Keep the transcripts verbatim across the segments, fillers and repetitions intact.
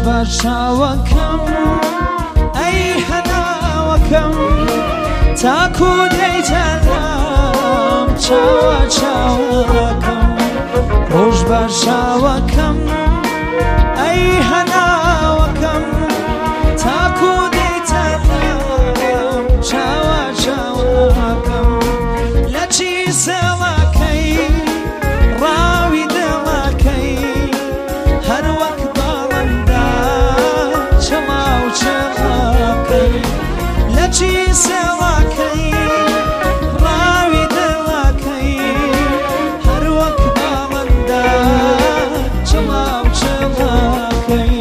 باشاوەکەم ئەی هەناوەکەم تاکو دەیجەڵام چاوە چاوەکەم ڕۆژ باشاوەکەم ئەی هەناوەکەم تاکو دەیجەڵام چاوە چاوەکەم لە چی سێڵەکەی ڕاوی دڵەکەی هەر وەک باڵندا چڵاو چێڵەکەی لە چی سێڵەکەی ڕاوی دڵەکەی هەر وەک باڵندا چڵاو چێڵەکەی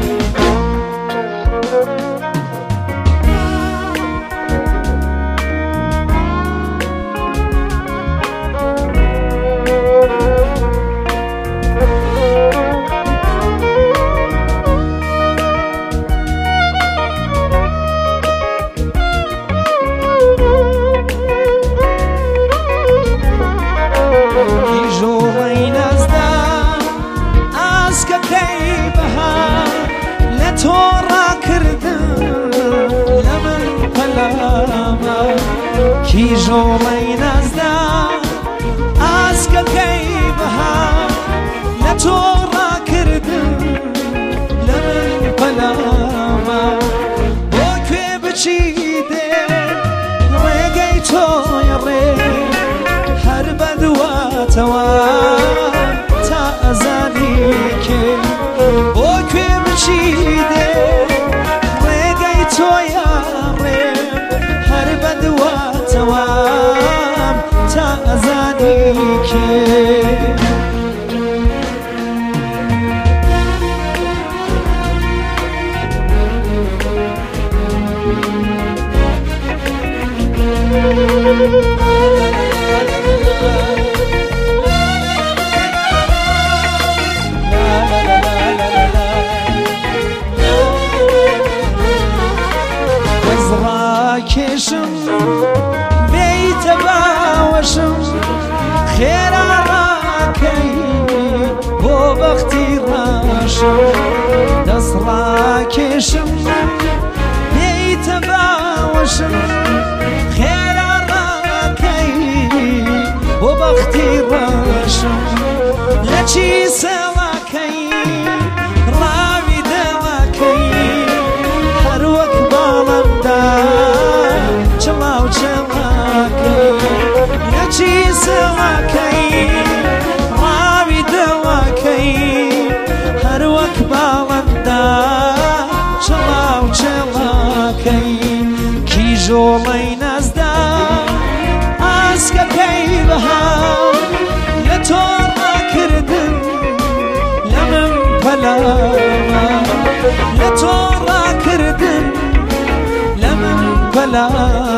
کیژۆڵەی نازدا ئاسکەکەی بەهار لە تۆ ڕاکردن لە من پەلامە بۆ کوێ بچی دێ ڕێگەی تۆی ڕێ هەر بەدواتەوە تا ئەزانی کێ بۆ کوێ بچی دێ ڕێگەی تۆیە ڕێ هەر بەدواتەوام تا ئەزانی کێ کێشم بیتە باوەشم خێرا ڕاکەی بۆ بەختی ڕاشم دەست ڕاکێشم بیتە باوەشم خێرا ڕاکەی بۆ بەختی ڕاشم لە چی سێڵەکەی ڕاوی دڵەکەی هەر وەک باڵندا چڵاو چێڵەکەی لە چی سێڵەکەی ڕاوی دڵەکەی هەر وەک باڵندا چڵاو چێڵەکەی کیژۆڵەی نازدا ئاسکەکەی بەهار لە تۆ ڕاکردن لە من پەلامە لە تۆ ڕاکردن لە من پەلامە